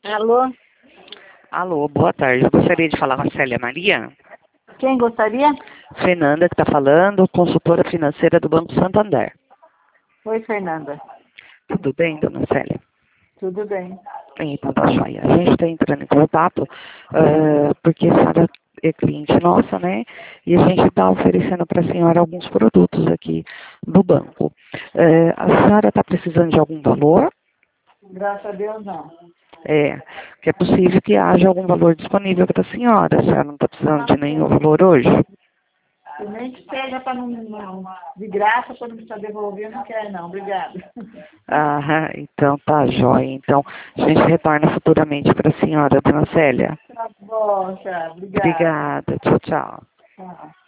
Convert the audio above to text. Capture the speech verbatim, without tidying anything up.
Alô? Alô, boa tarde. Eu gostaria de falar com a Célia Maria. Quem gostaria? Fernanda, que está falando, consultora financeira do Banco Santander. Oi, Fernanda. Tudo bem, dona Célia? Tudo bem. Então, tá joia. A gente está entrando em contato uh, porque a senhora é cliente nossa, né? E a gente está oferecendo para a senhora alguns produtos aqui do banco. Uh, a senhora está precisando de algum valor? Graças a Deus, não. É, que é possível que haja algum valor disponível para a senhora. A senhora não está precisando de nenhum valor hoje? E nem que seja para não, não, de graça, para não precisar devolver, não quero não. Obrigada. Ah, então tá jóia. Então, a gente retorna futuramente para a senhora, dona Célia. Tá bom, tchau. Obrigada. Obrigada. Tchau, tchau. Tchau.